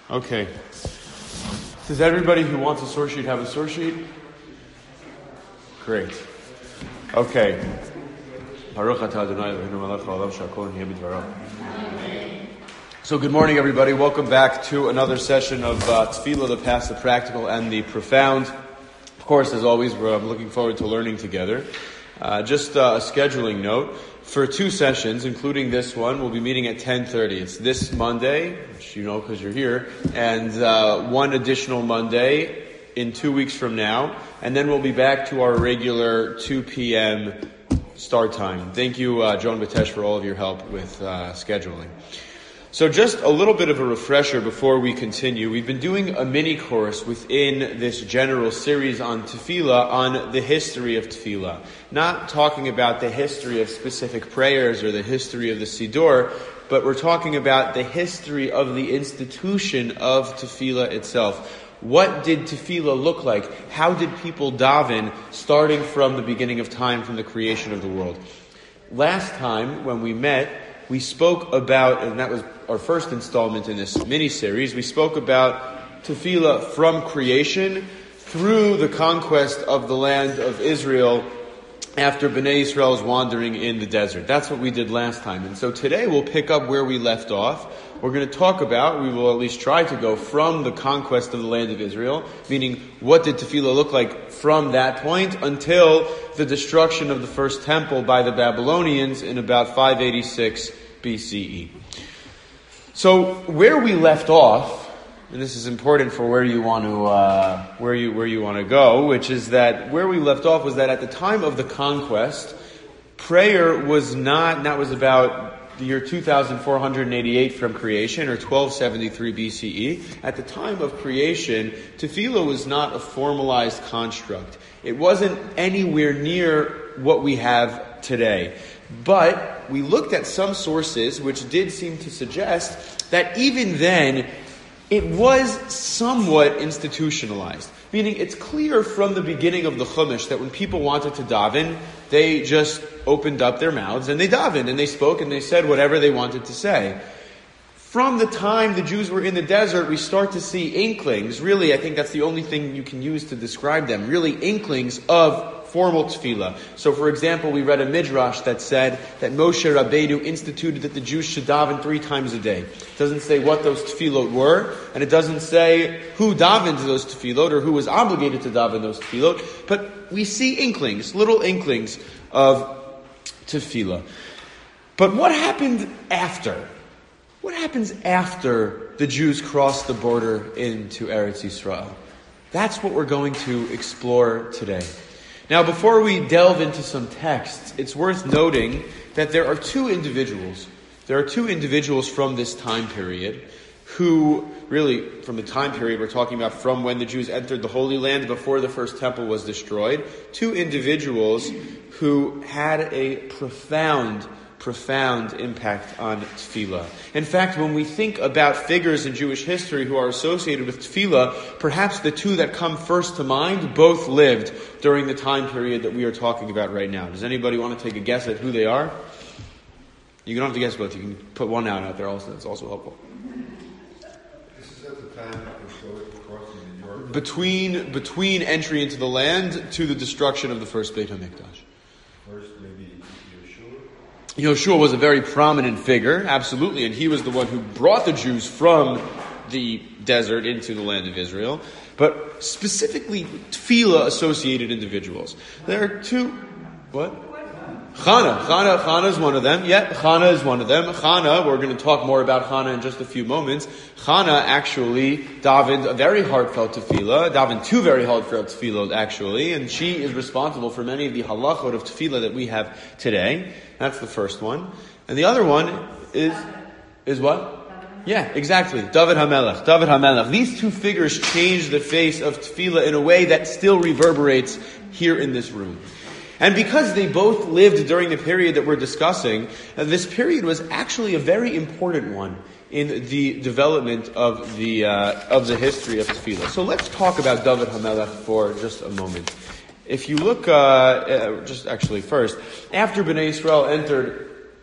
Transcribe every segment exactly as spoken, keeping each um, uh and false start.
Okay. Does everybody who wants a source sheet have a source sheet? Great. Okay. So good morning, everybody. Welcome back to another session of uh, Tefillah, the past, the practical, and the profound. Of course, as always, we're I'm looking forward to learning together. Uh, just uh, a scheduling note. For two sessions, including this one, we'll be meeting at ten thirty. It's this Monday, which you know because you're here, and uh, one additional Monday in two weeks from now. And then we'll be back to our regular two p.m. start time. Thank you, uh, Joan Batesh, for all of your help with uh, scheduling. So just a little bit of a refresher before we continue. We've been doing a mini course within this general series on Tefillah, on the history of Tefillah. Not talking about the history of specific prayers or the history of the Siddur, but we're talking about the history of the institution of Tefillah itself. What did Tefillah look like? How did people daven starting from the beginning of time, from the creation of the world? Last time when we met, we spoke about, and that was our first installment in this mini-series, we spoke about Tefillah from creation through the conquest of the land of Israel after Bnei Yisrael's wandering in the desert. That's what we did last time. And so today we'll pick up where we left off. We're going to talk about, we will at least try to go from the conquest of the land of Israel, meaning what did Tefillah look like from that point until the destruction of the first temple by the Babylonians in about five eighty-six B C E. So where we left off, and this is important for where you want to uh, where you where you want to go, which is that where we left off was that at the time of the conquest, prayer was not that was about the year two thousand four hundred eighty-eight from creation, or twelve seventy-three B C E. At the time of creation, Tefillah was not a formalized construct. It wasn't anywhere near what we have today. But we looked at some sources which did seem to suggest that even then, it was somewhat institutionalized. Meaning, it's clear from the beginning of the Chumash that when people wanted to daven, they just opened up their mouths and they davened and they spoke and they said whatever they wanted to say. From the time the Jews were in the desert, we start to see inklings. Really, I think that's the only thing you can use to describe them. Really, inklings of formal tefillah. So, for example, we read a midrash that said that Moshe Rabbeinu instituted that the Jews should daven three times a day. It doesn't say what those tefillot were, and it doesn't say who davened those tefillot or who was obligated to daven those tefillot. But we see inklings, little inklings of tefillah. But what happened after? What happens after the Jews cross the border into Eretz Yisrael? That's what we're going to explore today. Now, before we delve into some texts, it's worth noting that there are two individuals. There are two individuals from this time period who, really, from the time period we're talking about from when the Jews entered the Holy Land before the first temple was destroyed, two individuals who had a profound profound impact on tefillah. In fact, when we think about figures in Jewish history who are associated with tefillah, perhaps the two that come first to mind both lived during the time period that we are talking about right now. Does anybody want to take a guess at who they are? You don't have to guess both. You can put one out out there also. That's also helpful. This is at the time of crossing the Jordan. Between, between entry into the land to the destruction of the first Beit HaMikdash. First, maybe Yoshua was a very prominent figure, absolutely, and he was the one who brought the Jews from the desert into the land of Israel. But specifically, tefillah-associated individuals. There are two... What? Chana. Chana, Chana is one of them. Yeah, Chana is one of them. Chana, we're going to talk more about Chana in just a few moments. Chana actually davened a very heartfelt tefillah, davened two very heartfelt tefillot actually, and she is responsible for many of the halachot of tefillah that we have today. That's the first one. And the other one is, is what? Yeah, exactly. David HaMelech. David HaMelech. These two figures changed the face of tefillah in a way that still reverberates here in this room. And because they both lived during the period that we're discussing, uh, this period was actually a very important one in the development of the uh, of the history of tefillah. So let's talk about David HaMelech for just a moment. If you look, uh, uh, just actually first, after Bnei Yisrael entered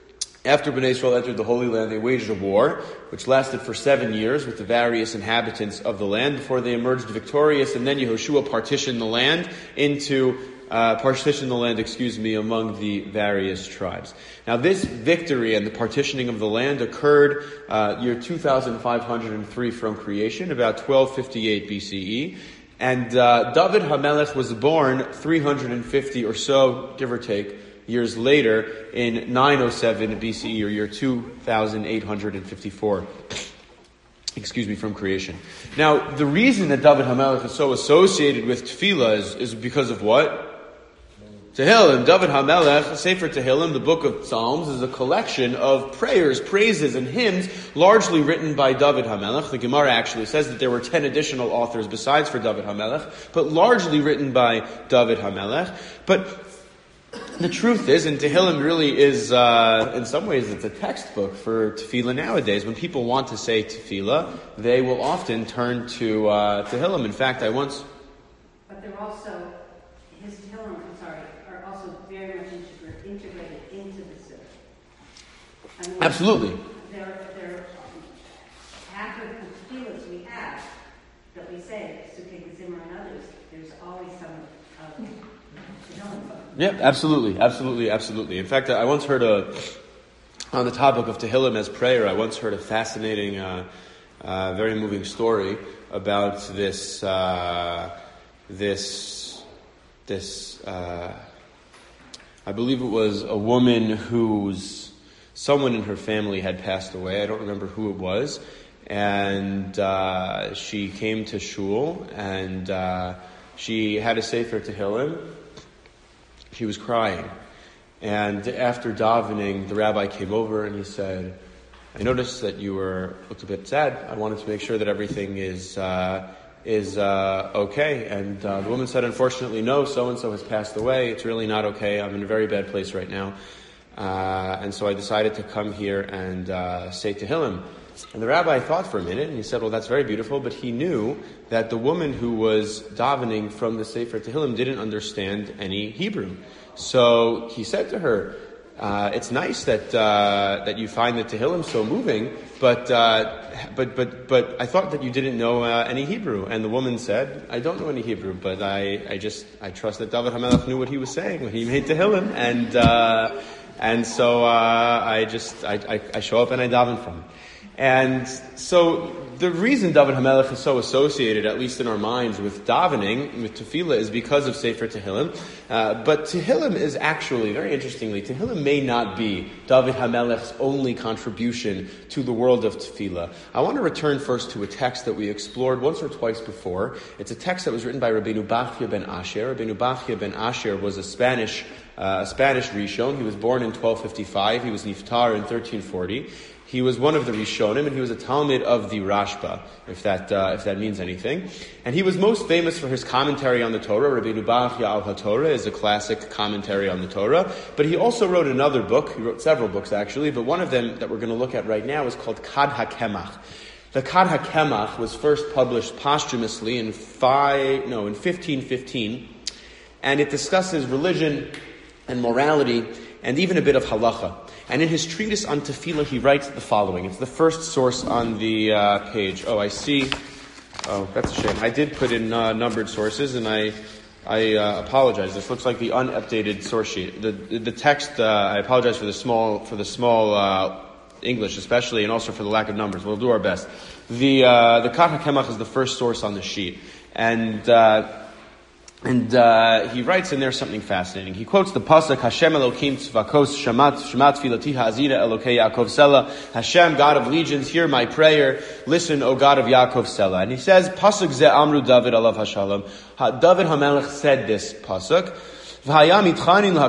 After Bnei Israel entered the Holy Land, they waged a war, which lasted for seven years with the various inhabitants of the land before they emerged victorious, and then Yehoshua partitioned the land into, uh, partitioned the land, excuse me, among the various tribes. Now this victory and the partitioning of the land occurred, uh, year two thousand five hundred three from creation, about twelve fifty-eight B C E, and, uh, David HaMelech was born three hundred fifty or so, give or take, years later in nine oh seven B C E, or year two thousand eight hundred fifty-four, excuse me, from creation. Now, the reason that David HaMelech is so associated with Tefillah is, is because of what? Tehillim. David HaMelech, Sefer Tehillim, the book of Psalms, is a collection of prayers, praises, and hymns, largely written by David HaMelech. The Gemara actually says that there were ten additional authors besides for David HaMelech, but largely written by David HaMelech. But the truth is, and Tehillim really is, uh, in some ways, it's a textbook for Tefillah nowadays. When people want to say Tefillah, they will often turn to uh, Tehillim. In fact, I once... But they're also, his Tehillim, I'm sorry, are also very much integra- integrated into the Sukkah. I mean, Absolutely. They're, they're, half of the Tefillahs we have, that we say, Sukkah, Zimmer, and others, there's always some of Tehillim. Yeah, absolutely, absolutely, absolutely. In fact, I once heard a, on the topic of Tehillim as prayer, I once heard a fascinating, uh, uh, very moving story about this, uh, this, this, uh, I believe it was a woman whose, someone in her family had passed away. I don't remember who it was. And, uh, she came to shul and, uh, she had a Sefer Tehillim. She was crying. And after davening, the rabbi came over and he said, I noticed that you were, looked a bit sad. I wanted to make sure that everything is, uh, is, uh, okay. And, uh, the woman said, unfortunately, no, so-and-so has passed away. It's really not okay. I'm in a very bad place right now. Uh, and so I decided to come here and, uh, say Tehillim. And the rabbi thought for a minute, and he said, well, that's very beautiful, but he knew that the woman who was davening from the Sefer Tehillim didn't understand any Hebrew. So he said to her, uh, it's nice that uh, that you find the Tehillim so moving, but uh, but but but I thought that you didn't know uh, any Hebrew. And the woman said, I don't know any Hebrew, but I, I just, I trust that David HaMelech knew what he was saying when he made Tehillim, and uh, and so uh, I just, I, I, I show up and I daven from him. And so the reason David HaMelech is so associated, at least in our minds, with davening, with tefillah, is because of Sefer Tehillim. Uh, but Tehillim is actually, very interestingly, Tehillim may not be David HaMelech's only contribution to the world of tefillah. I want to return first to a text that we explored once or twice before. It's a text that was written by Rabbeinu Bachya ben Asher. Rabbeinu Bachya ben Asher was a Spanish, uh, a Spanish Rishon. He was born in twelve fifty-five. He was Niftar in thirteen forty. He was one of the Rishonim, and he was a Talmid of the Rashba, if that uh, if that means anything. And he was most famous for his commentary on the Torah. Rabbeinu Bachya al HaTorah is a classic commentary on the Torah. But he also wrote another book. He wrote several books, actually, but one of them that we're going to look at right now is called Kad HaKemach. The Kad HaKemach was first published posthumously in five, no, in fifteen fifteen, and it discusses religion and morality and even a bit of halacha. And in his treatise on tefillah, he writes the following. It's the first source on the uh, page. Oh, I see. Oh, that's a shame. I did put in uh, numbered sources, and I I uh, apologize. This looks like the unupdated source sheet. The the text. Uh, I apologize for the small for the small uh, English, especially, and also for the lack of numbers. We'll do our best. The uh, the Kad HaKemach is the first source on the sheet, and. Uh, And uh, he writes in there something fascinating. He quotes the pasuk, Hashem Elokim Tzvakos Shamat Shamat Filati Ha'azira Elokei Yaakov Sela. Hashem, God of legions, hear my prayer. Listen, O God of Yaakov Sela. And he says, pasuk ze Amru David alav hashalom. David HaMelech said this pasuk. And he was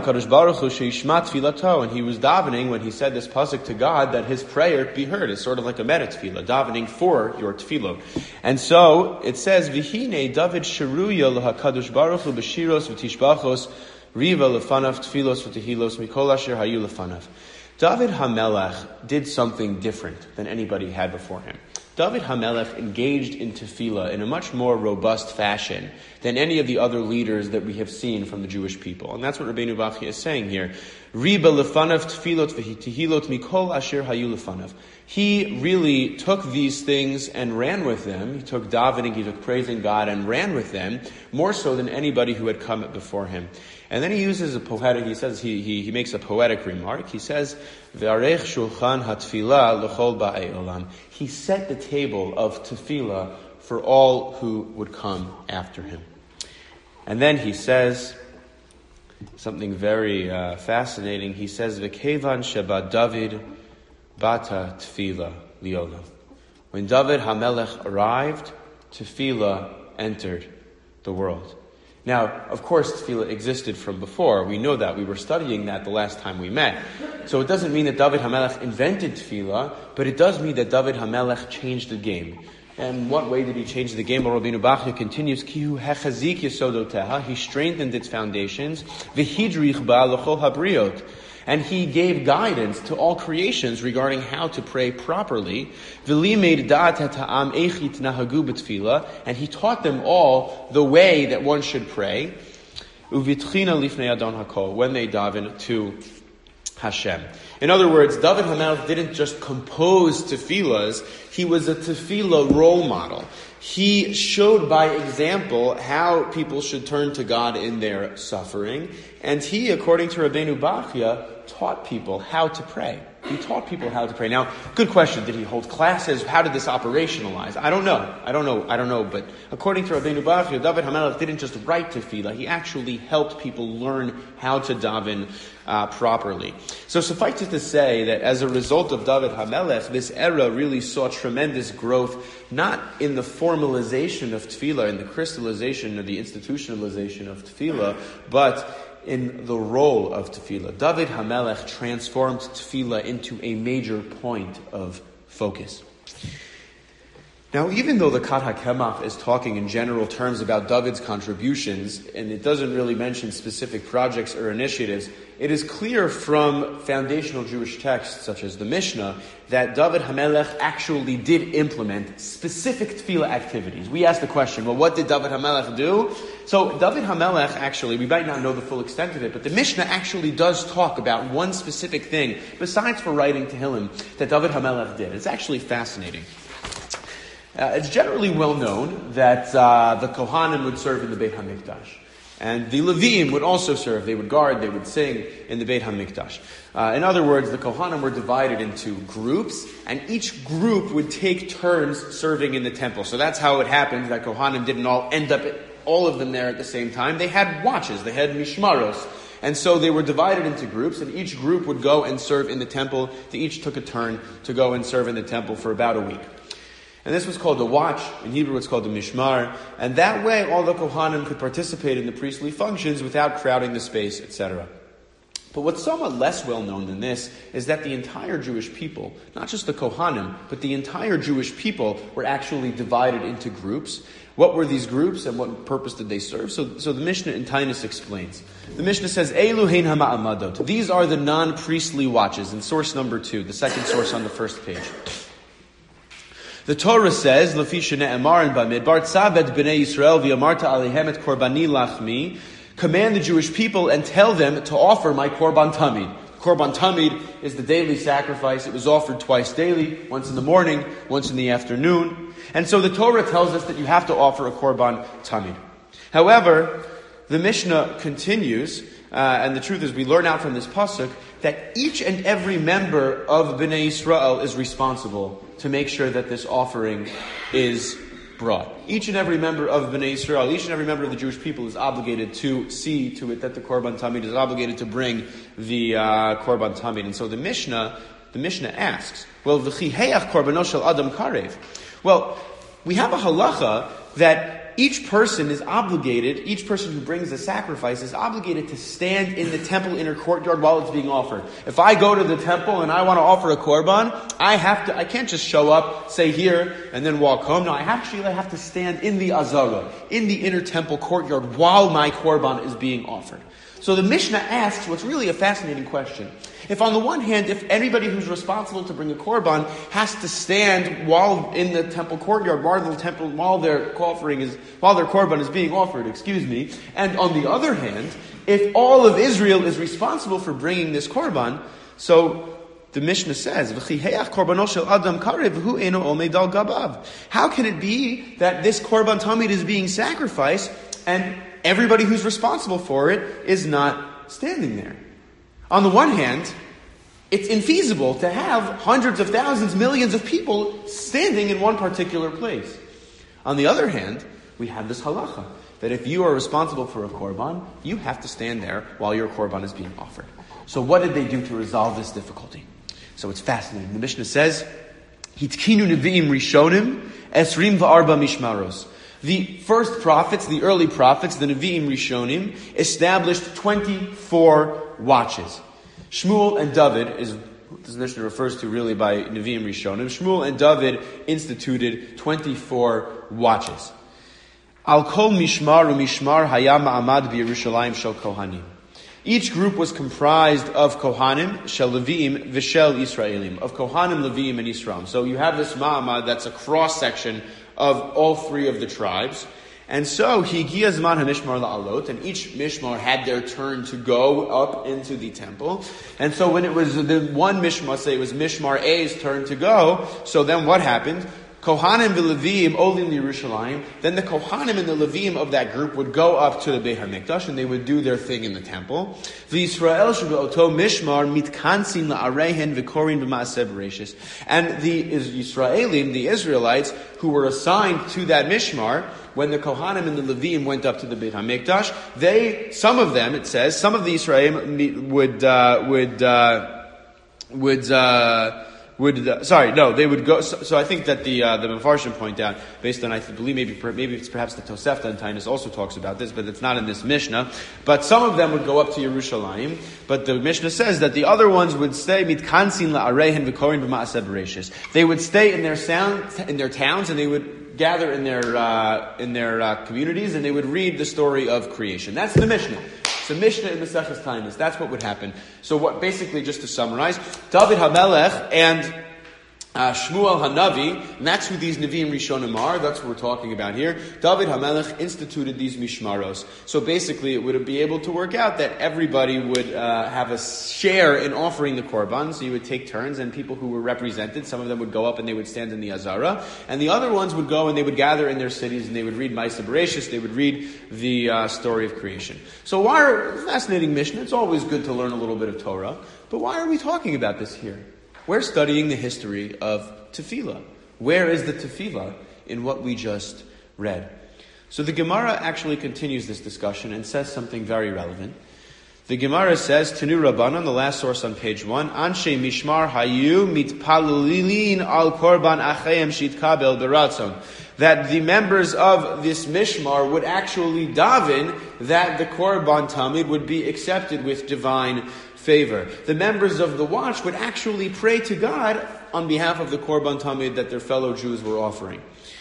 davening when he said this pasuk to God that his prayer be heard. It's sort of like a meta tefillah, davening for your tefillah. And so it says, V'hine David sheruya l'hakadosh baruch hu b'shiros v'tishbachos riva lefanav tefillos v'tehilos mikol asher hayu lefanav. David HaMelech did something different than anybody had before him. David HaMelech engaged in tefillah in a much more robust fashion than any of the other leaders that we have seen from the Jewish people. And that's what Rabbeinu Bachya is saying here. Riba lefanav tefilot v'tehilot mikol asher hayu lefanav. He really took these things and ran with them. He took davening, he took praising God and ran with them, more so than anybody who had come before him. And then he uses a poetic, he says, he, he, he makes a poetic remark. He says, V'arech shulchan hatfilah l'chol ba'ei olam. He set the table of tefillah for all who would come after him. And then he says something very uh, fascinating. He says, V'kevan sheba David bata tefillah liolam. When David HaMelech arrived, tefillah entered the world. Now, of course, tefillah existed from before. We know that. We were studying that the last time we met. So it doesn't mean that David HaMelech invented tefillah, but it does mean that David HaMelech changed the game. And what way did he change the game? Rabbeinu Bachya continues, Kihu hechazik yesodoteha. He strengthened its foundations. V'hidrich ba l'chol habriot. And he gave guidance to all creations regarding how to pray properly. And he taught them all the way that one should pray. When they daven to Hashem. In other words, David HaMelech didn't just compose tefillahs, he was a tefillah role model. He showed by example how people should turn to God in their suffering, and he, according to Rabbeinu Bachya, taught people how to pray. He taught people how to pray. Now, good question. Did he hold classes? How did this operationalize? I don't know. I don't know. I don't know. But according to Rabbeinu Bachya, David HaMelech didn't just write tefillah. He actually helped people learn how to daven uh, properly. So suffice it to say that as a result of David HaMelech, this era really saw tremendous growth, not in the formalization of tefillah, in the crystallization or the institutionalization of tefillah, but in the role of tefillah. David HaMelech transformed tefillah into a major point of focus. Now, even though the Kat HaKemach is talking in general terms about David's contributions, and it doesn't really mention specific projects or initiatives, it is clear from foundational Jewish texts, such as the Mishnah, that David HaMelech actually did implement specific tefillah activities. We asked the question, well, what did David HaMelech do? So David HaMelech actually, we might not know the full extent of it, but the Mishnah actually does talk about one specific thing, besides for writing Tehillim, that David HaMelech did. It's actually fascinating. Uh, it's generally well known that uh, the Kohanim would serve in the Beit HaMikdash. And the Leviim would also serve. They would guard, they would sing in the Beit HaMikdash. Uh, in other words, the Kohanim were divided into groups, and each group would take turns serving in the temple. So that's how it happened that Kohanim didn't all end up, at, all of them there at the same time. They had watches, they had mishmaros. And so they were divided into groups, and each group would go and serve in the temple. They each took a turn to go and serve in the temple for about a week. And this was called the watch. In Hebrew it's called the mishmar. And that way all the Kohanim could participate in the priestly functions without crowding the space, et cetera. But what's somewhat less well known than this is that the entire Jewish people, not just the Kohanim, but the entire Jewish people were actually divided into groups. What were these groups and what purpose did they serve? So, so the Mishnah in Tainus explains. The Mishnah says, Eilu hein hama'amadot. These are the non-priestly watches, in source number two, the second source on the first page. The Torah says, Lefi shene'emar in Bamidbar, Tzaved b'nei Yisrael v'yamarta alehem et korbani lachmi, command the Jewish people and tell them to offer my korban tamid. Korban tamid is the daily sacrifice. It was offered twice daily, once in the morning, once in the afternoon. And so the Torah tells us that you have to offer a korban tamid. However, the Mishnah continues, uh, and the truth is we learn out from this pasuk that each and every member of Bnei Yisrael is responsible to make sure that this offering is brought. Each and every member of Bnei Yisrael, each and every member of the Jewish people is obligated to see to it that the Korban Tamid is obligated to bring the uh, Korban Tamid. And so the Mishnah, the Mishnah asks, well, v'chiheach korbanos shel adam karev. Well, we have a halacha that each person is obligated, each person who brings a sacrifice is obligated to stand in the temple inner courtyard while it's being offered. If I go to the temple and I want to offer a korban, I have to, I can't just show up, say here, and then walk home. No, I actually I have to stand in the azara, in the inner temple courtyard while my korban is being offered. So the Mishnah asks what's really a fascinating question. If on the one hand, if anybody who's responsible to bring a korban has to stand while in the temple courtyard, while the temple, while their offering is, while their korban is being offered, excuse me, and on the other hand, if all of Israel is responsible for bringing this korban, so the Mishnah says, how can it be that this korban tamid is being sacrificed and everybody who's responsible for it is not standing there? On the one hand, it's infeasible to have hundreds of thousands, millions of people standing in one particular place. On the other hand, we have this halacha, that if you are responsible for a korban, you have to stand there while your korban is being offered. So what did they do to resolve this difficulty? So it's fascinating. The Mishnah says, Hitkinu Nevi'im Rishonim Esrim V'arba Mishmaros. The first prophets, the early prophets, the Nevi'im Rishonim, established twenty-four watches. Shmuel and David, is what this Mishnah refers to really by Nevi'im Rishonim, Shmuel and David instituted twenty-four watches. Al Kol Mishmar u'Mishmar Hayam Ma'amad B'Yerushalayim Shel Kohanim. Each group was comprised of Kohanim, Shel Leviim, V'Shel Yisraelim, of Kohanim, Leviim, and Yisraelim. So you have this Ma'amad that's a cross-section of all three of the tribes. And so, Higiya Zman HaMishmar La'alot, and each Mishmar had their turn to go up into the temple. And so when it was the one Mishmar, say it was Mishmar A's turn to go, so then what happened? Kohanim v'Leviim olim Yerushalayim. Then the Kohanim and the Leviim of that group would go up to the Beit HaMikdash and they would do their thing in the temple. V'Yisrael shebe'oto mishmar mitkansin la'arehen v'korin b'ma'aseh b'reishis. And the Yisraelim, the Israelites, who were assigned to that mishmar, when the Kohanim and the Leviim went up to the Beit HaMikdash, they, some of them, it says, some of the Yisraelim would, uh, would, uh, would, uh, Would uh, sorry no they would go so, so I think that the uh, the Mefarshim point out, based on I believe maybe maybe it's perhaps the Tosefta and Tainus also talks about this, but it's not in this Mishnah, but some of them would go up to Yerushalayim, but the Mishnah says that the other ones would stay mitkansin la'arehen v'korin b'ma'aseh b'reishis. They would stay in their sound in their towns and they would gather in their uh, in their uh, communities and they would read the story of creation. That's the Mishnah. So Mishnah in Maseches Tainus, that's what would happen. So what, basically, just to summarize, David HaMelech and uh, Shmuel HaNavi, and that's who these Nevi'im Rishonim are, that's what we're talking about here. David HaMelech instituted these Mishmaros. So basically, it would be able to work out that everybody would uh, have a share in offering the Korban, so you would take turns, and people who were represented, some of them would go up and they would stand in the Azara, and the other ones would go and they would gather in their cities and they would read Ma'aseh Bereshis, they would read the uh, story of creation. So why are, fascinating Mishnah, it's always good to learn a little bit of Torah, but why are we talking about this here? We're studying the history of tefillah. Where is the tefillah in what we just read? So the Gemara actually continues this discussion and says something very relevant. The Gemara says, Tanu Rabbanan, the last source on page one, Anshe Mishmar Hayu Mitpalilin al Korban Achayim Shitkabel Beratzon. That the members of this Mishmar would actually daven that the Korban Tamid would be accepted with divine favor. The members of the watch would actually pray to God on behalf of the Korban Tamid that their fellow Jews were offering.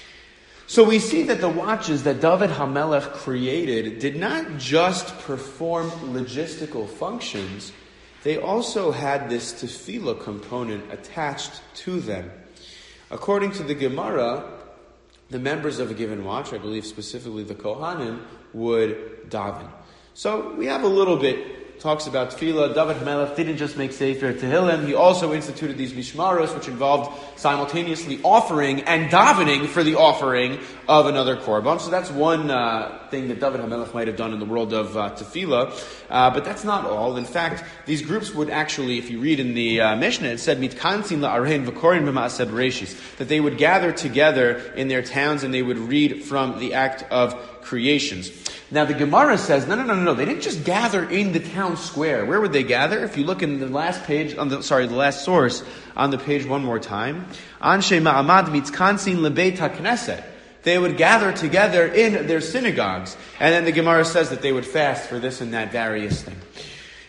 So we see that the watches that David HaMelech created did not just perform logistical functions, they also had this tefillah component attached to them. According to the Gemara, the members of a given watch, I believe specifically the Kohanim, would daven. So we have a little bit talks about tefillah. David HaMelech didn't just make Sefer Tehillim, he also instituted these mishmaros, which involved simultaneously offering and davening for the offering of another korban. So that's one uh, thing that David HaMelech might have done in the world of uh, tefillah. Uh, but that's not all. In fact, these groups would actually, if you read in the uh, Mishnah, it said, Mitkansin la'arhen v'korin b'ma'aseh bereshis, that they would gather together in their towns and they would read from the act of creations. Now the Gemara says, no, no, no, no, no. They didn't just gather in the town square. Where would they gather? If you look in the last page, on the sorry, the last source on the page one more time, Anshe Ma'amad Mitzkansin Lebeit HaKnesset. They would gather together in their synagogues, and then the Gemara says that they would fast for this and that various thing.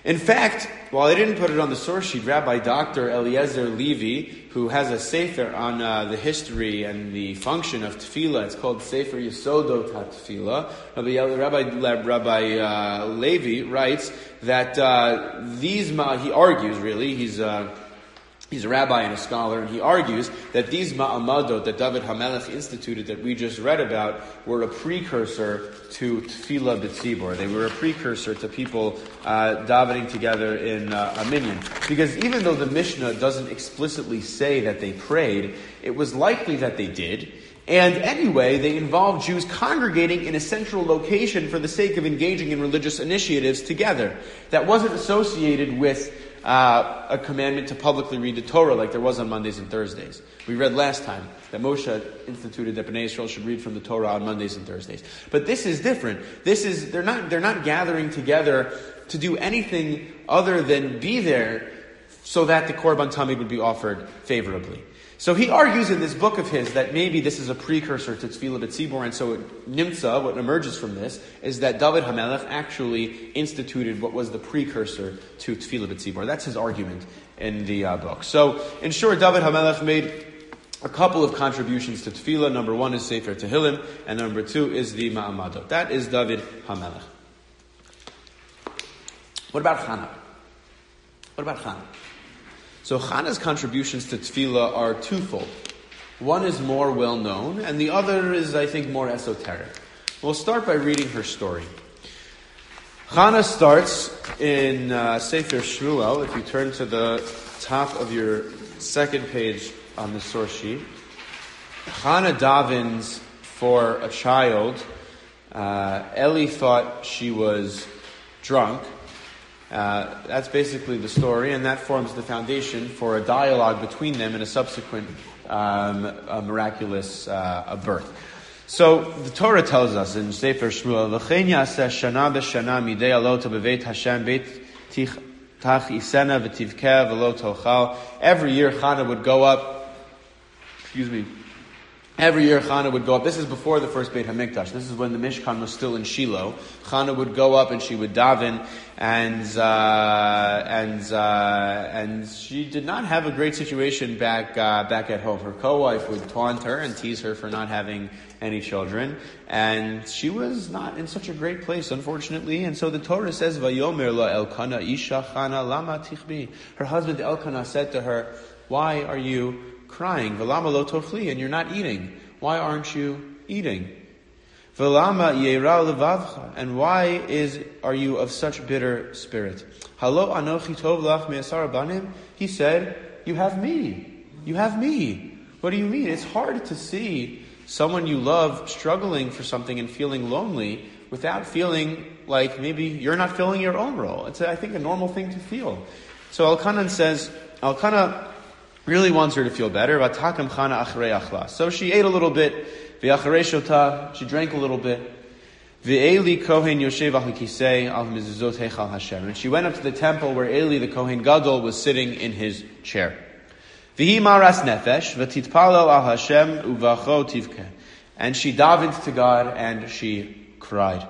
In fact, while I didn't put it on the source sheet, Rabbi Doctor Eliezer Levy, who has a sefer on uh, the history and the function of tefillah, it's called Sefer Yesodot HaTefillah. Rabbi, Rabbi, Rabbi uh, Levy writes that uh, these, ma- he argues really, he's uh, He's a rabbi and a scholar, and he argues that these ma'amadot that David HaMelech instituted that we just read about were a precursor to Tefillah B'tzibor. They were a precursor to people uh, davening together in uh, a minyan. Because even though the Mishnah doesn't explicitly say that they prayed, it was likely that they did. And anyway, they involved Jews congregating in a central location for the sake of engaging in religious initiatives together. That wasn't associated with Uh, a commandment to publicly read the Torah like there was on Mondays and Thursdays. We read last time that Moshe instituted that Bnei Israel should read from the Torah on Mondays and Thursdays. But this is different. This is, they're not, they're not gathering together to do anything other than be there so that the Korban Tamid would be offered favorably. So he argues in this book of his that maybe this is a precursor to Tefillah B'tzibor, and so it, Nimtza, what emerges from this, is that David HaMelech actually instituted what was the precursor to Tefillah B'tzibor. That's his argument in the uh, book. So, in short, David HaMelech made a couple of contributions to Tefillah. Number one is Sefer Tehillim, and number two is the Ma'amadot. That is David HaMelech. What about Chana? What about Chana? So Chana's contributions to Tefillah are twofold. One is more well-known, and the other is, I think, more esoteric. We'll start by reading her story. Chana starts in uh, Sefer Shmuel. If you turn to the top of your second page on the source sheet, Chana davens for a child. Uh, Eli thought she was drunk. Uh, that's basically the story, and that forms the foundation for a dialogue between them and a subsequent um, a miraculous uh, a birth. So the Torah tells us in Sefer Shmuel, "V'chein yaseh shana b'shana midei alota b'veit Hashem beit tach isena v'tivkeh v'lo tochal." Every year Chana would go up. Excuse me. Every year Chana would go up. This is before the first Beit HaMikdash. This is when the Mishkan was still in Shiloh. Chana would go up and she would daven, and uh, and uh, and she did not have a great situation back uh, back at home. Her co-wife would taunt her and tease her for not having any children, and she was not in such a great place, unfortunately. And so the Torah says, "Vayomer la Elkanah isha Chana lama tichbi." Her husband Elkanah said to her, "Why are you crying? V'lama lo tochli, and you're not eating. Why aren't you eating? V'lama yeira levavcha, and why is are you of such bitter spirit? Halo anochi tov lach me'asar banim." He said, "You have me. You have me." What do you mean? It's hard to see someone you love struggling for something and feeling lonely without feeling like maybe you're not filling your own role. It's, I think, a normal thing to feel. So Elkanah says, Elkanah really wants her to feel better. So she ate a little bit. She drank a little bit. And she went up to the temple where Eli the Kohen Gadol was sitting in his chair. And she davened to God and she cried.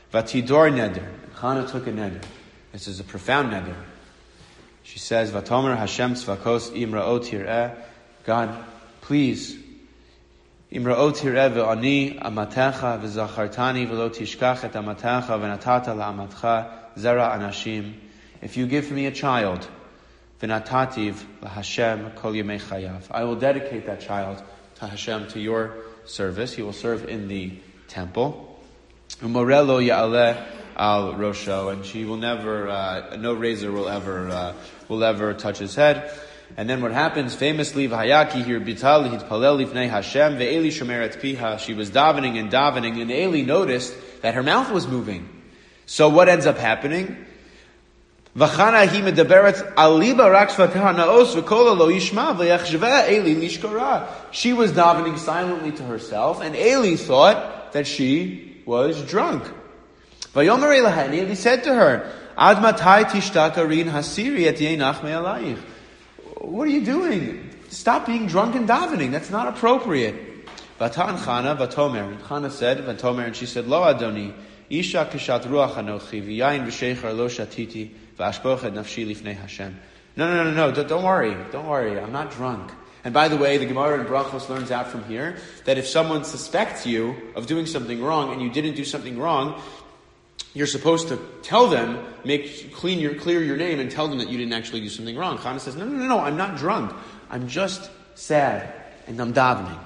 Chana took a neder. This is a profound neder. She says, "Vatomer Hashem tzvakos imra'ot hir'eh." God, please, imra'ot hir'eh ve'ani amatecha v'zachartani v'lo tishkach et amatecha v'natata la'amatcha zera anashim. If you give me a child, v'natativ l'Hashem kol yemei chayav, I will dedicate that child to Hashem, to your service. He will serve in the temple. Umorelo ya'aleh al rosho, and she will never, uh, no razor will ever, uh, will ever touch his head. And then what happens? Famously, v'hayaki here bital hitpalel lifnei Hashem ve'eli shomeret piha. She was davening and davening, and Eli noticed that her mouth was moving. So what ends up happening? V'chana hi medaberet aliba rak shvatah naos v'kola lo yishma v'yachshva Eli lishkora. She was davening silently to herself, and Eli thought that she was drunk. Vayomer Elahani, and he said to her, "Ad matai tishtakarin hasiri et yeinach me'alayich." What are you doing? Stop being drunk and davening. That's not appropriate. Vatan Chana, Vatomer. And Chana said, Vatomer, and she said, "Lo Adoni, Isha kishat ruach anochi, v'yayin v'sheichar lo shatiti, v'ashpochet nafshi lifnei Hashem. No, no, no, no, no, don't worry, don't worry, I'm not drunk. And by the way, the Gemara in Brachos learns out from here that if someone suspects you of doing something wrong and you didn't do something wrong, you're supposed to tell them, make clean your clear your name and tell them that you didn't actually do something wrong. Chana says, no, no, no, no, I'm not drunk. I'm just sad and I'm davening.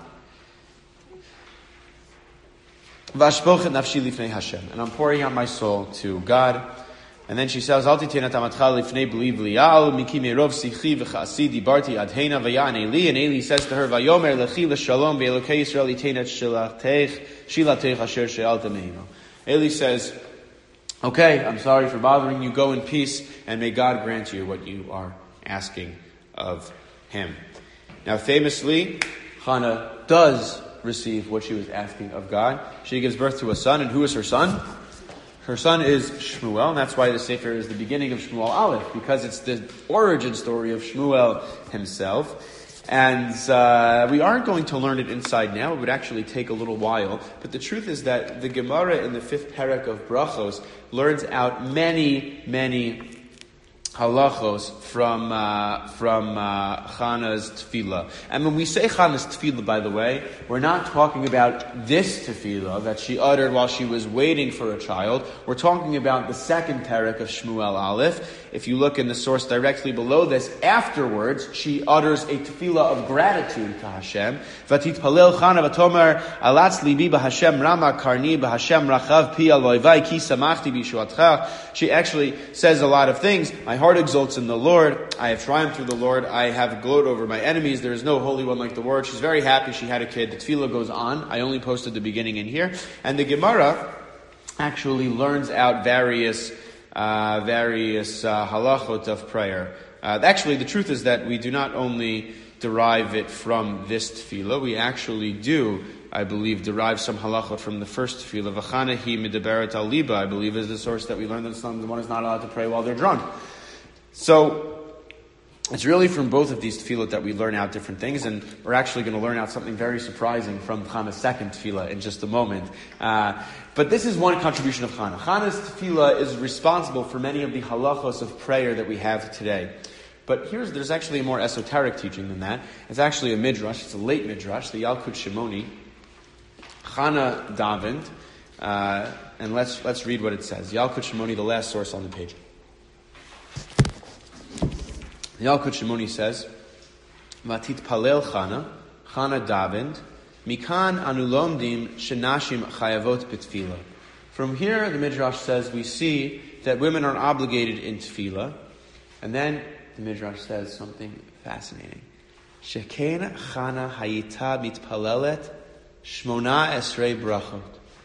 V'ashpochet nafshi lifnei Hashem. And I'm pouring out my soul to God. And then she says, Al titena tamatcha lifnei b'li b'lial, miki merov sichi v'chasi dibarti adhena v'yan Eli. And Eli says to her, Vayomer lechi l'shalom v'elokei Yisrael itena shilatech, shilatech asher she'alta me'imo. Eli says, okay, I'm sorry for bothering you. Go in peace, and may God grant you what you are asking of Him. Now, famously, Hannah does receive what she was asking of God. She gives birth to a son, and who is her son? Her son is Shmuel, and that's why the Sefer is the beginning of Shmuel Aleph, because it's the origin story of Shmuel himself. And uh, we aren't going to learn it inside now. It would actually take a little while. But the truth is that the Gemara in the fifth parak of Brachos learns out many, many halachos from uh, from uh, Chana's tefillah. And when we say Chana's tefillah, by the way, we're not talking about this tefillah that she uttered while she was waiting for a child. We're talking about the second parak of Shmuel Aleph. If you look in the source directly below this, afterwards she utters a tefillah of gratitude to Hashem. Vatitpalel Chana v'tomer alatz libi b'Hashem rama karni b'Hashem rachav pi aloivai ki samachti b'yishuatcha. She actually says a lot of things. My heart exults in the Lord. I have triumphed through the Lord. I have gloat over my enemies. There is no holy one like the Lord. She's very happy she had a kid. The tefillah goes on. I only posted the beginning in here. And the Gemara actually learns out various uh, various uh, halachot of prayer. Uh, actually, the truth is that we do not only derive it from this tefillah, we actually do, I believe, derive some halachot from the first tefillah. V'chana hi medaberet al liba, I believe, is the source that we learn that someone is not allowed to pray while they're drunk. So, it's really from both of these tefillot that we learn out different things, and we're actually going to learn out something very surprising from Chana's second tefillah in just a moment. Uh, but this is one contribution of Chana. Chana's tefillah is responsible for many of the halachos of prayer that we have today. But here's, there's actually a more esoteric teaching than that. It's actually a midrash, it's a late midrash, the Yalkut Shimoni. Chana davened, uh, and let's let's read what it says. Yalkut Shimoni, the last source on the page. Yalkut Shimoni says, Vatit palel Chana, Chana davened, Mikan anu lomdim shenashim chayavot b'tefillah. From here, the Midrash says, we see that women are obligated in tefillah. And then the Midrash says something fascinating. Sheken Chana hayita mitpalelet shmona esrei brachot.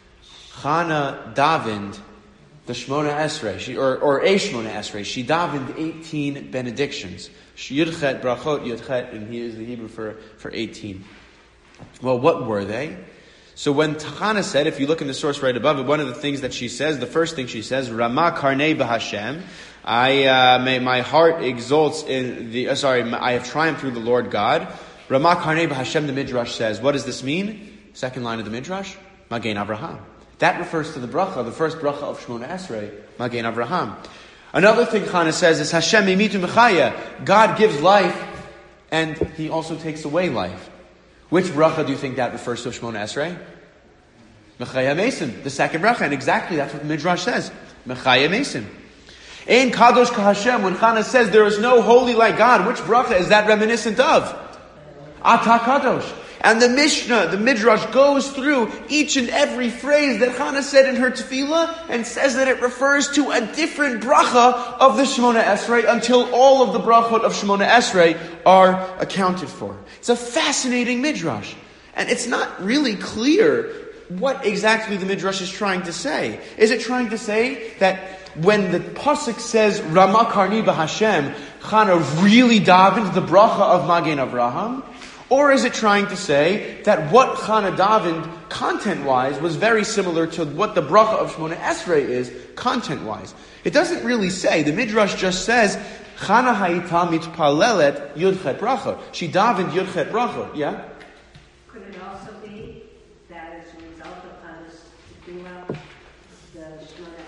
Chana davened the Shmona Esrei, she, or, or a Shmona Esrei, she davened eighteen benedictions. Yudchet brachot, Yudchet, and he is the Hebrew for, for eighteen. Well, what were they? So when Chana said, if you look in the source right above it, one of the things that she says, the first thing she says, Rama karnei b'Hashem, I, uh, may my heart exults in the, uh, sorry, I have triumphed through the Lord God. Rama karnei b'Hashem, the Midrash says. What does this mean? Second line of the Midrash, Magen Avraham. That refers to the bracha, the first bracha of Shmona Esrei, Magen Avraham. Another thing Chana says is Hashem mimitu mechaya. God gives life, and He also takes away life. Which bracha do you think that refers to Shmona Esrei? Mechaya Mason, the second bracha, and exactly that's what the Midrash says. Mechaya Mason. Ein kadosh ka Hashem, when Chana says there is no holy like God, which bracha is that reminiscent of? Ata kadosh. And the Mishnah, the Midrash, goes through each and every phrase that Chana said in her tefillah and says that it refers to a different bracha of the Shmona Esrei until all of the brachot of Shmona Esrei are accounted for. It's a fascinating Midrash. And it's not really clear what exactly the Midrash is trying to say. Is it trying to say that when the pasuk says Rama karni b'Hashem, Chana really davened the bracha of Magen Avraham? Or is it trying to say that what Chana davened content-wise was very similar to what the bracha of Shmona Esrei is content-wise? It doesn't really say. The Midrash just says, Chana hayita mitpalelet yudchet brachot. She davened yudchet brachot. Yeah? Could it also be that as a result of Chana's tefillah, the Shmona,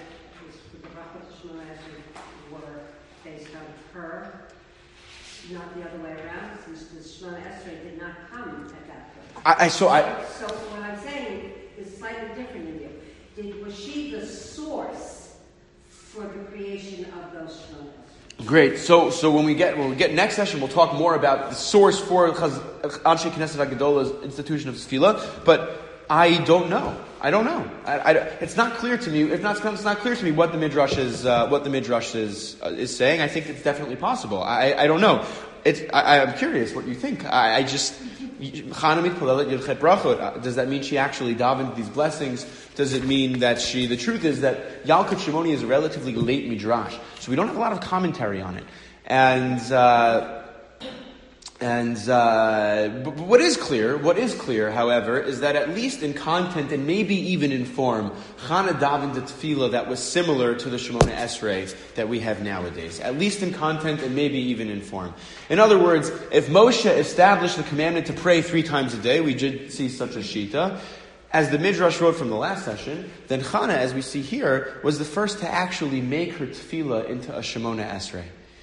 the brachot of Shemona Esrei were based on her, not the other way around, since the Shemona Esrei did not come at that point. I, I so I. So what I'm saying is slightly different in you. Did, was she the source for the creation of those Shemona Esrei? Great. So, so when we get when we get next session, we'll talk more about the source for Anshe Knesset HaGedolah's institution of tefillah. But I don't know. I don't know. I, I, it's not clear to me. If not, it's not clear to me what the midrash is. Uh, what the midrash is uh, is saying. I think it's definitely possible. I, I don't know. It's. I, I'm curious what you think. I, I just. Does that mean she actually davened these blessings? Does it mean that she... The truth is that Yalkut Shimoni is a relatively late midrash, so we don't have a lot of commentary on it. And... Uh, And uh, but what is clear, what is clear, however, is that at least in content and maybe even in form, Chana davened a tefillah that was similar to the Shemona Esrei that we have nowadays. At least in content and maybe even in form. In other words, if Moshe established the commandment to pray three times a day, we did see such a shita, as the Midrash wrote from the last session, then Chana, as we see here, was the first to actually make her tefillah into a Shemona Esrei.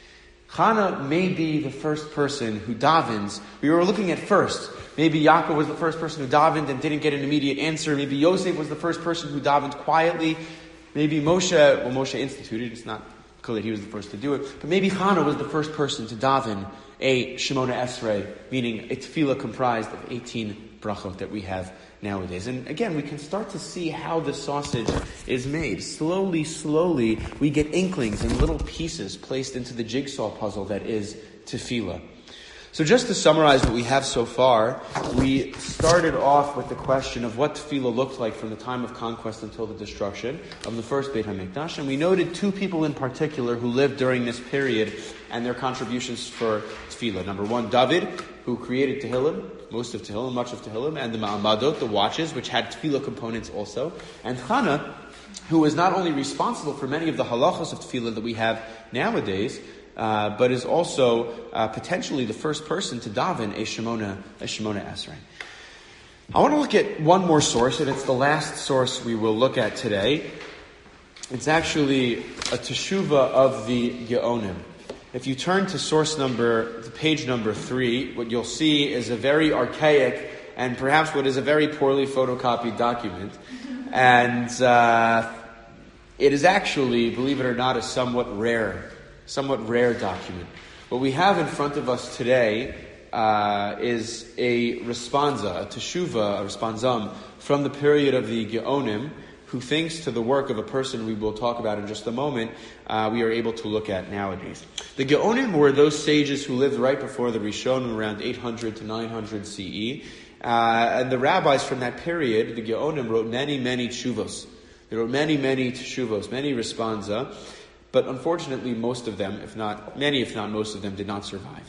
Chana may be the first person who davens. We were looking at first. Maybe Yaakov was the first person who davened and didn't get an immediate answer. Maybe Yosef was the first person who davened quietly. Maybe Moshe, well Moshe instituted, it's not clear that he was the first to do it. But maybe Chana was the first person to daven a Shemona Esrei, meaning a tefillah comprised of eighteen brachot that we have nowadays. And again, we can start to see how the sausage is made. Slowly, slowly, we get inklings and little pieces placed into the jigsaw puzzle that is tefillah. So just to summarize what we have so far, we started off with the question of what tefillah looked like from the time of conquest until the destruction of the first Beit HaMikdash. And we noted two people in particular who lived during this period and their contributions for tefillah. Number one, David, who created Tehillim, most of Tehillim, much of Tehillim, and the Ma'amadot, the watches, which had tefillah components also. And Chana, who was not only responsible for many of the halachos of tefillah that we have nowadays, uh, but is also uh, potentially the first person to daven a Shemona, a Shemona Esrei. I want to look at one more source, and it's the last source we will look at today. It's actually a teshuvah of the Geonim. If you turn to source number, to page number three, what you'll see is a very archaic and perhaps what is a very poorly photocopied document. And uh, it is actually, believe it or not, a somewhat rare, somewhat rare document. What we have in front of us today uh, is a responsa, a teshuvah, a responsum from the period of the Geonim, who thanks to the work of a person we will talk about in just a moment, uh, we are able to look at nowadays. The Geonim were those sages who lived right before the Rishonim around eight hundred to nine hundred C E. Uh, and the rabbis from that period, the Geonim, wrote many, many teshuvos. They wrote many, many teshuvos, many responsa. But unfortunately, most of them, if not many, if not most of them, did not survive.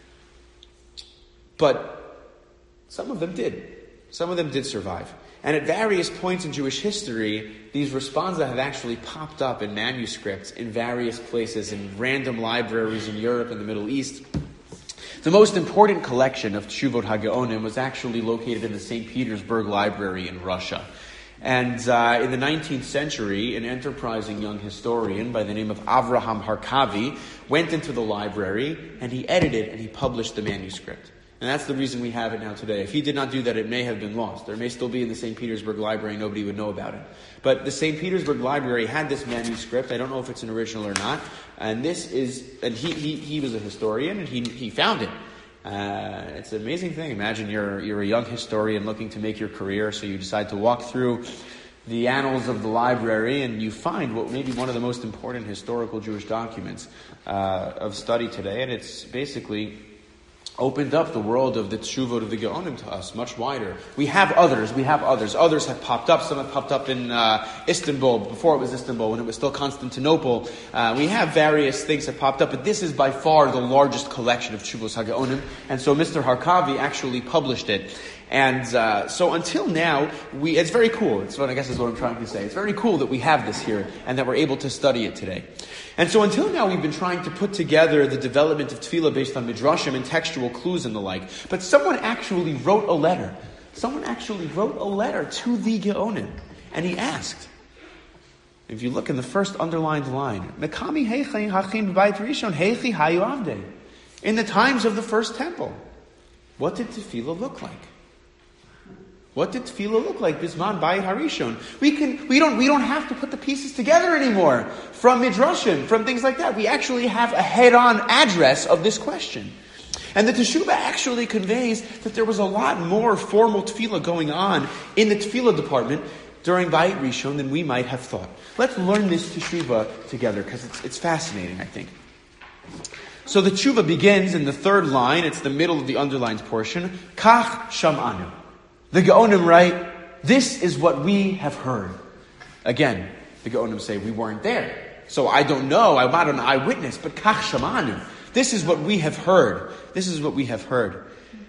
But some of them did. Some of them did survive. And at various points in Jewish history, these responsa have actually popped up in manuscripts in various places, in random libraries in Europe and the Middle East. The most important collection of Teshuvot HaGeonim was actually located in the Saint Petersburg Library in Russia. And uh, in the nineteenth century, an enterprising young historian by the name of Avraham Harkavi went into the library and he edited and he published the manuscript. And that's the reason we have it now today. If he did not do that, it may have been lost. There may still be in the Saint Petersburg Library, nobody would know about it. But the Saint Petersburg Library had this manuscript. I don't know if it's an original or not. And this is, and he he, he was a historian, and he he found it. Uh, it's an amazing thing. Imagine you're you're a young historian looking to make your career, so you decide to walk through the annals of the library, and you find what may be one of the most important historical Jewish documents uh, of study today, and it's basically opened up the world of the teshuvot of the Geonim to us much wider. We have others, we have others. Others have popped up. Some have popped up in uh, Istanbul, before it was Istanbul, when it was still Constantinople. Uh, we have various things that popped up, but this is by far the largest collection of teshuvos HaGeonim. And so Mister Harkavi actually published it. And uh, so until now, we it's very cool. It's what I guess is what I'm trying to say. It's very cool that we have this here and that we're able to study it today. And so until now, we've been trying to put together the development of tefillah based on midrashim and textual clues and the like. But someone actually wrote a letter. Someone actually wrote a letter to the Geonim. And he asked, If you look in the first underlined line, Mekami heichi hachim b'bayit rishon heichi hayu avdei. In the times of the first temple, what did tefillah look like? What did tefillah look like? Bisman bayit harishon. We can, we don't, we don't have to put the pieces together anymore from midrashim, from things like that. We actually have a head-on address of this question. And the Teshuvah actually conveys that there was a lot more formal tefillah going on in the tefillah department during Bayit Rishon than we might have thought. Let's learn this Teshuvah together because it's, it's fascinating, I think. So the Teshuvah begins in the third line. It's the middle of the underlined portion. Kach sham'anu. The Gaonim write, this is what we have heard. Again, the Gaonim say, we weren't there. So I don't know, I'm not an eyewitness, but Kach sham'anu. This is what we have heard. This is what we have heard.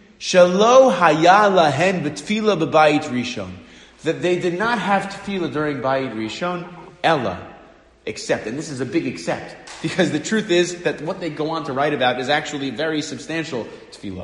Shelo haya lahen b'tefillah b'bayit rishon. That they did not have tefillah during Bayit Rishon, ella, except. And this is a big except. Because the truth is that what they go on to write about is actually very substantial tefillah.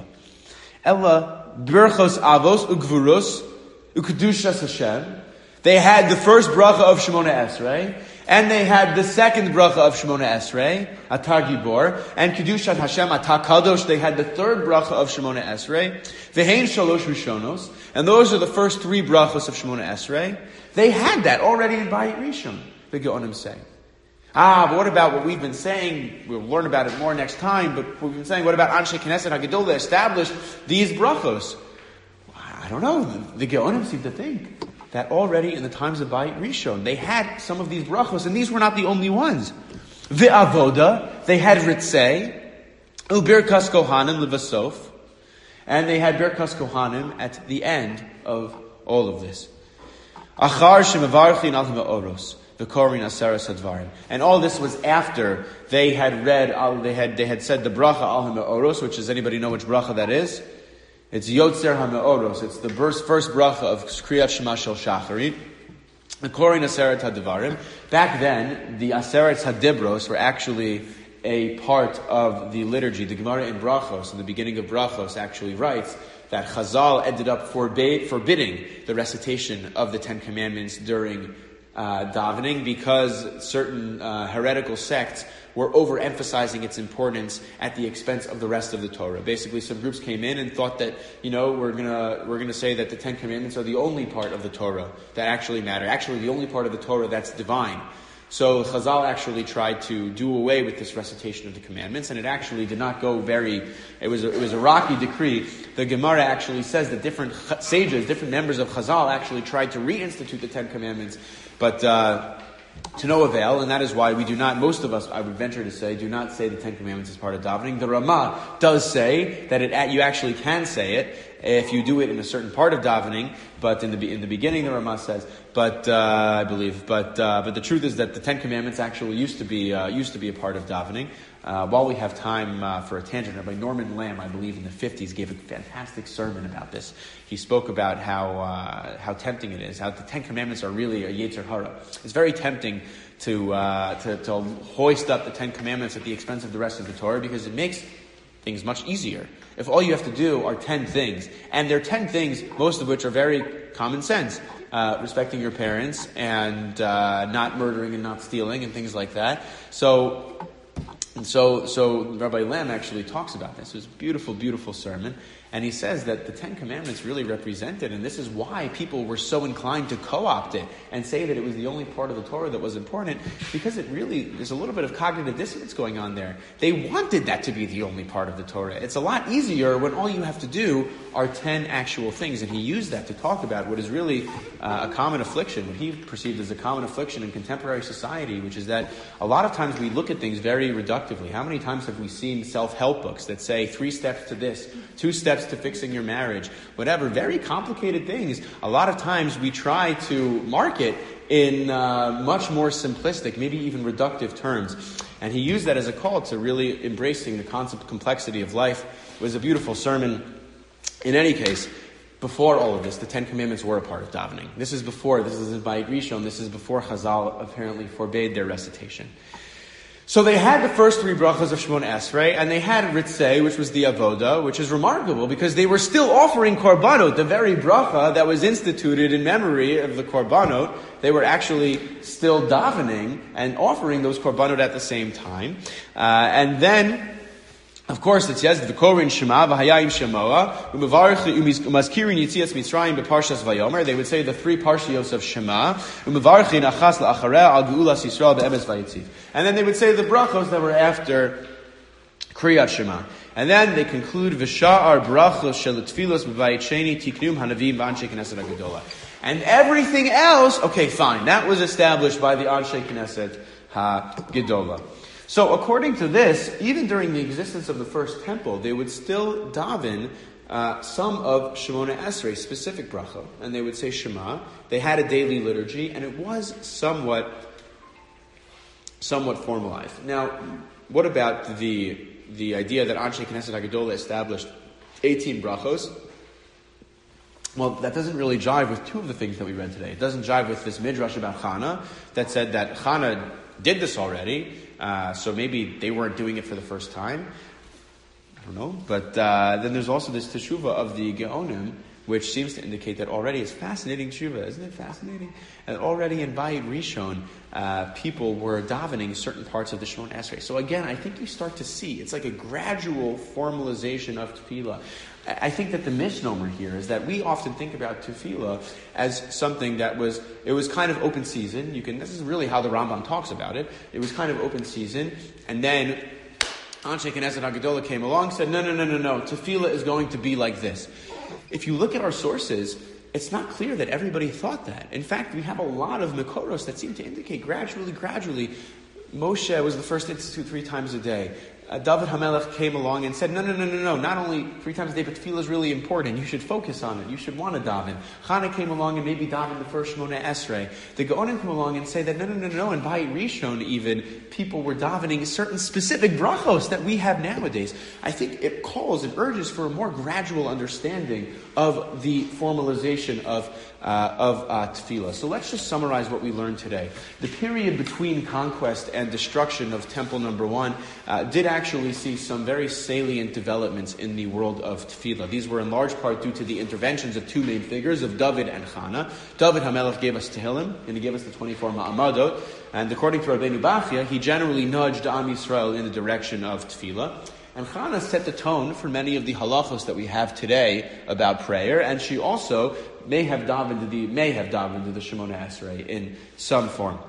Ella, berchos avos ugvuros ukedushas Hashem. They had the first bracha of Shemona Esrei, and they had the second bracha of Shemona Esrei, Atar Gibor, and Kedushat Hashem, Atar Kadosh. They had the third bracha of Shemona Esrei, Vehein Shalosh Rishonos, and those are the first three brachos of Shemona Esrei. They had that already in Bayit Rishon, the Geonim say. Ah, but what about what we've been saying? We'll learn about it more next time, but we've been saying, what about Anshe Knesset HaGedol established these brachos? I don't know. The, the Geonim seem to think that already in the times of Bayit Rishon, they had some of these brachos, and these were not the only ones. V'avoda, they had Ritzei, Ubirkas Kohanim Levasof, and they had Birkas Kohanim at the end of all of this. Achar Shemavarchin Al Ha'oros, V'korin Aseres Hadvarim. And all this was after they had read, they had they had said the bracha Al Ha'oros, which does anybody know which bracha that is? It's Yotzer HaMe'oros. It's the first, first bracha of Kriyat Shema Shel Shacharit. The Korin Aseret HaDevarim. Back then, the Aseret HaDibros were actually a part of the liturgy. The Gemara in Brachos, in the beginning of Brachos, actually writes that Chazal ended up forbade, forbidding the recitation of the Ten Commandments during uh, davening because certain uh, heretical sects were overemphasizing its importance at the expense of the rest of the Torah. Basically, some groups came in and thought that, you know, we're gonna we're gonna say that the Ten Commandments are the only part of the Torah that actually matter. Actually, the only part of the Torah that's divine. So Chazal actually tried to do away with this recitation of the commandments, and it actually did not go very. It was a, it was a rocky decree. The Gemara actually says that different sages, different members of Chazal, actually tried to reinstitute the Ten Commandments, but uh, to no avail. And that is why we do not. Most of us, I would venture to say, do not say the Ten Commandments is part of davening. The Ramah does say that it you actually can say it if you do it in a certain part of davening, but in the in the beginning, the Ramah says. But uh, I believe, but uh, but the truth is that the Ten Commandments actually used to be uh, used to be a part of davening. Uh, while we have time uh, for a tangent, Rabbi Norman Lamb, I believe in the fifties, gave a fantastic sermon about this. He spoke about how uh, how tempting it is, how the Ten Commandments are really a Yetzer Hara. It's very tempting to, uh, to to hoist up the Ten Commandments at the expense of the rest of the Torah because it makes things much easier. If all you have to do are ten things, and they're ten things, most of which are very common sense, uh, respecting your parents and uh, not murdering and not stealing and things like that. So, so, so Rabbi Lamb actually talks about this. It was a beautiful, beautiful sermon. And he says that the Ten Commandments really represented, and this is why people were so inclined to co-opt it and say that it was the only part of the Torah that was important, because it really, there's a little bit of cognitive dissonance going on there. They wanted that to be the only part of the Torah. It's a lot easier when all you have to do are ten actual things, and he used that to talk about what is really uh, a common affliction, what he perceived as a common affliction in contemporary society, which is that a lot of times we look at things very reductively. How many times have we seen self-help books that say three steps to this, two steps to fixing your marriage, whatever, very complicated things. A lot of times we try to market in uh, much more simplistic, maybe even reductive terms. And he used that as a call to really embracing the concept of complexity of life. It was a beautiful sermon. In any case, before all of this, the Ten Commandments were a part of davening. This is before, this is in Bayit Rishon, this is before Chazal apparently forbade their recitation. So they had the first three brachos of Shemona Esrei, and they had Ritzei, which was the Avoda, which is remarkable because they were still offering Korbanot, the very bracha that was instituted in memory of the Korbanot. They were actually still davening and offering those Korbanot at the same time. Uh, and then, of course, it says, V'korin Shema, V'hayayim Shemoa, U'mevarech U'mazkirin Yitzias Mitzrayim B'parshas Vayomer. They would say the three parshios of Shema, U'mevarech Nachas La'achareh Al Ge'ulas Yisrael Be'emes Vayitziv. And then they would say the brachos that were after Kriyat Shema. And then they conclude, V'sha'ar brachos shel tfilos b'vayit sheni tiknum hanavim v'anshei Knesset HaGedolah. And everything else, okay, fine, that was established by the Anshe Knesset HaGedolah. So according to this, even during the existence of the first temple, they would still daven uh, some of Shemona Esrei, specific bracha, and they would say Shema. They had a daily liturgy, and it was somewhat, somewhat formalized. Now, what about the the idea that Anshe Knesset HaGedolah established eighteen brachos? Well, that doesn't really jive with two of the things that we read today. It doesn't jive with this midrash about Chana that said that Chana did this already. Uh, so maybe they weren't doing it for the first time. I don't know. But uh, then there's also this teshuva of the Geonim, which seems to indicate that already it's fascinating teshuva. Isn't it fascinating? And already in Bayit Rishon, uh, people were davening certain parts of the Shemona Esrei. So again, I think you start to see, it's like a gradual formalization of tefillah. I think that the misnomer here is that we often think about tefillah as something that was, it was kind of open season. You can, this is really how the Rambam talks about it. It was kind of open season. And then Anshe Knesset HaGedolah came along and said, no, no, no, no, no, tefillah is going to be like this. If you look at our sources, it's not clear that everybody thought that. In fact, we have a lot of Mekoros that seem to indicate gradually, gradually, Moshe was the first to institute three times a day. Uh, David HaMelech came along and said, no, no, no, no, no, not only three times a day, but tefillah is really important. You should focus on it. You should want to daven. Chana came along and maybe daven the first Shemona Esrei. The Gaonim come along and say that, no, no, no, no, and by Rishon even, people were davening certain specific brachos that we have nowadays. I think it calls, it urges for a more gradual understanding of the formalization of Uh, of uh, tefillah. So let's just summarize what we learned today. The period between conquest and destruction of temple number one uh, did actually see some very salient developments in the world of tefillah. These were in large part due to the interventions of two main figures, of David and Chana. David HaMelech gave us Tehillim, and he gave us the twenty-four Ma'amadot, and according to Rabbeinu Bachya, he generally nudged Am Yisrael in the direction of tefillah. And Chana set the tone for many of the halachos that we have today about prayer, and she also may have davened the may have davened the Shemona Esrei in some form.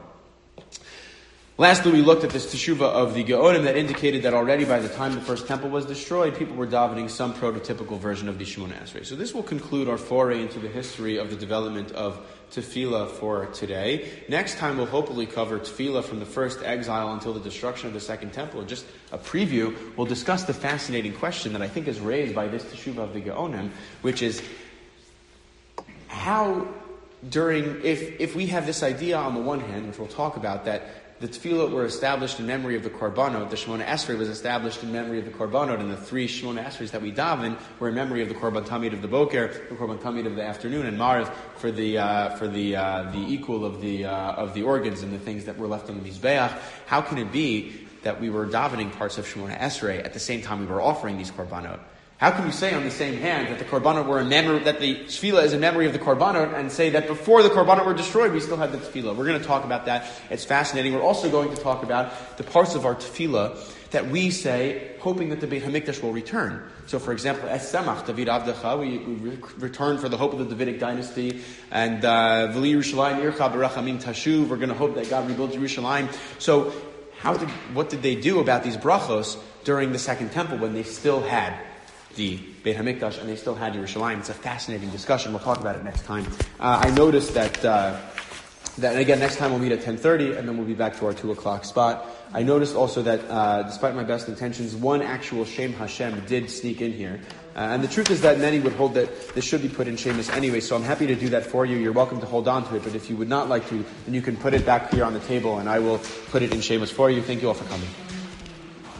Lastly, we looked at this teshuva of the Geonim that indicated that already by the time the first temple was destroyed, people were davening some prototypical version of the Shemona Esrei. So this will conclude our foray into the history of the development of tefillah for today. Next time we'll hopefully cover tefillah from the first exile until the destruction of the second temple. Just a preview, we'll discuss the fascinating question that I think is raised by this teshuva of the Geonim, which is how during, if, if we have this idea on the one hand, which we'll talk about, that the tefillah were established in memory of the Korbanot, the Shemona Esrei was established in memory of the Korbanot, and the three Shemona Esreis that we daven were in memory of the Korban Tamid of the Boker, the Korban Tamid of the afternoon, and Mariv for the uh, for the uh, the equal of the uh, of the organs and the things that were left on the Mizbeach. How can it be that we were davening parts of Shemona Esrei at the same time we were offering these Korbanot? How can you say on the same hand that the Korbanot were in memory, that the tefillah is in memory of the Korbanot, and say that before the Korbanot were destroyed, we still had the tefillah? We're going to talk about that. It's fascinating. We're also going to talk about the parts of our tefillah that we say, hoping that the Beit HaMikdash will return. So, for example, Es Samach David Avdecha, we, we re- return for the hope of the Davidic dynasty, and V'li Yerushalayim Ircha B'rachamim Tashuv. We're going to hope that God rebuilds Yerushalayim. So, how did what did they do about these brachos during the Second Temple when they still had the Beit HaMikdash, and they still had Yerushalayim? It's a fascinating discussion. We'll talk about it next time. Uh, I noticed that, uh, that, and again, next time we'll meet at ten thirty, and then we'll be back to our two o'clock spot. I noticed also that, uh, despite my best intentions, one actual Shem Hashem did sneak in here. Uh, and the truth is that many would hold that this should be put in Shemus anyway, so I'm happy to do that for you. You're welcome to hold on to it, but if you would not like to, then you can put it back here on the table, and I will put it in Shemus for you. Thank you all for coming.